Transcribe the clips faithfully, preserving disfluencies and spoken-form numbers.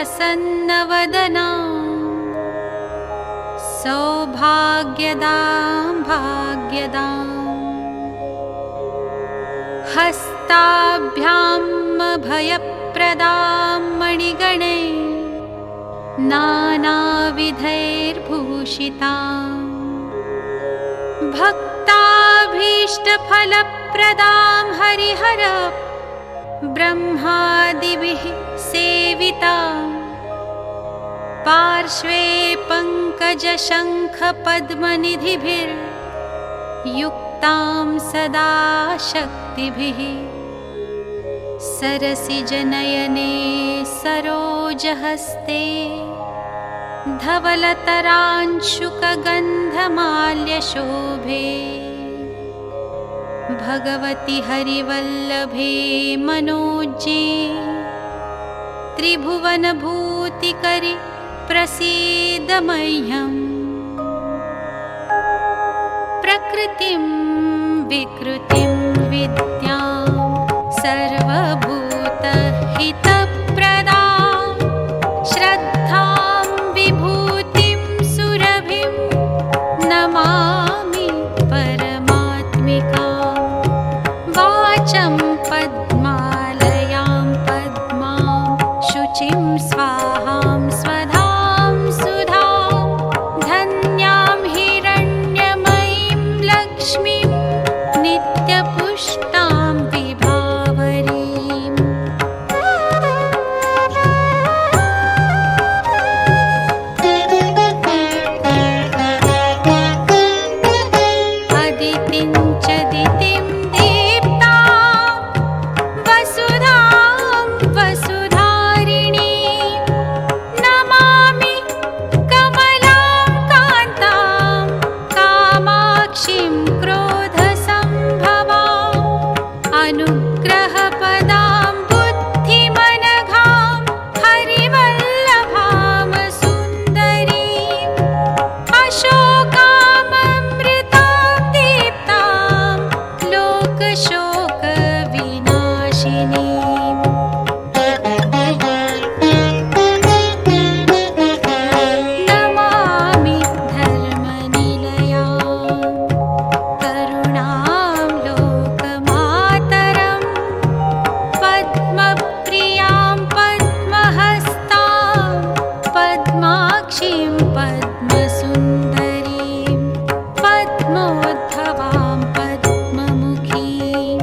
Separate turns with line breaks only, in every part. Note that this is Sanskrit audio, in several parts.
प्रसन्नवदनां सौभाग्यदां भाग्यदां हस्ताभ्यां अभयप्रदां मणिगणे नानाविधैर्भूषितां भक्ताभीष्टफलप्रदां हरिहर ब्रह्मादिभिः सेवितां पार्श्वे पङ्कजशङ्खपद्मनिधिभिर्युक्तां सदा शक्तिभिः सरसिजनयने सरोजहस्ते धवलतरांशुकगन्धमाल्यशोभे भगवति हरिवल्लभे मनोज्ञे त्रिभुवनभूतिकरि प्रसीद मह्यम् प्रकृतिं विकृतिं विद्यां सर्वभूतहितप्रदां श्रद्धां विभूतिं सुरभिं नमामि परमात्मिकां वाचं पद्मालयां पद्मां शुचिं स्वाहां स्वधां सुधां धन्यां हिरण्यमयीं लक्ष्मीं नित्यपुष्टां विभावरीम् अदितिं च दितिं दीप्तां वसुधां वसुधारिणीं नमामि कमलां कान्तां कामाक्षीं क्रोधसम्भवाम् अनुग्रहपदां बुद्धिमनघां हरिवल्लभां सुन्दरीम् अशोकाममृतां दीप्तां लोकशोकविनाशिनीम् नमामि धर्मनिलयां करुणां लोकमातरं पद्मप्रियां पद्महस्तां पद्माक्षीं पद्मसुन्दरीं पद्मोद्भवां पद्ममुखीं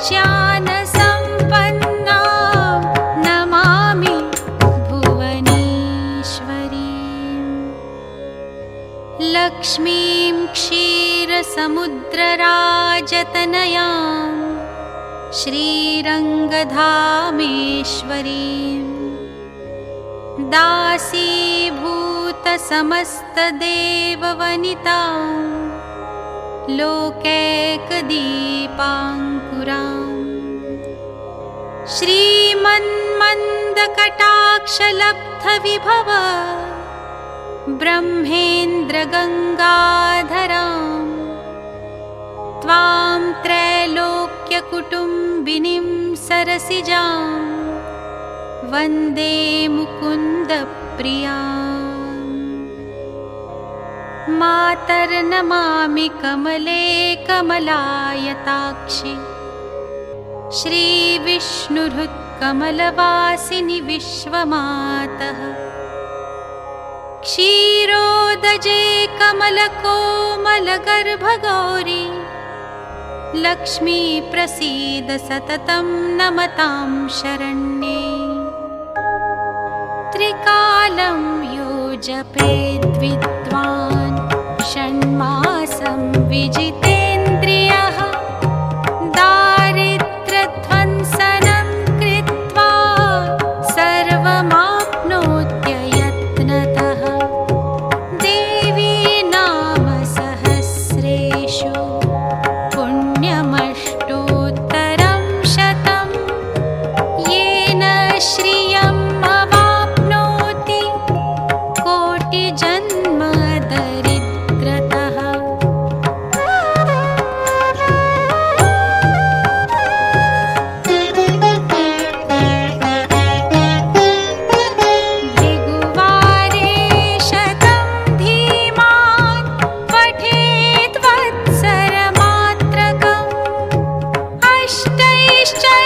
ज्ञानसम्पन्नां नमामि भुवनेश्वरीं। लक्ष्मीं क्षीरसमुद्रराजतनयां श्रीरङ्गधामेश्वरीं। दासीभूतसमस्तदेववनितां लोकैकदीपाङ्कुराम्। श्रीमन्मन्दकटाक्षलब्धविभव ब्रह्मेन्द्रगङ्गाधरां त्वां त्रैलोक्यकुटुम्बिनीं सरसिजां वन्दे मुकुन्दप्रियाम्। मातर्नमामि कमले कमलायताक्षि श्रीविष्णुहृत्कमलवासिनि विश्वमातः। क्षीरोदजे कमलकोमलगर्भगौरी लक्ष्मी प्रसीद सततं नमतां शरण्ये। त्रिकालं यो जपेद्विद्वान् षण्मासं विजितेन्द्रियः दारिद्र्यध्वंसनं कृत्वा सर्वमाप्नोत्ययत्नतः। देवी नाम सहस्रेषु पुण्यमष्टोत्तरं शतं येन श्रियम् अवाप्नोति कोटिजन्म दरिद्रतः। भृगुवारे शतं धीमान् पठेत् वत्सरमात्रकम् अष्टैश्च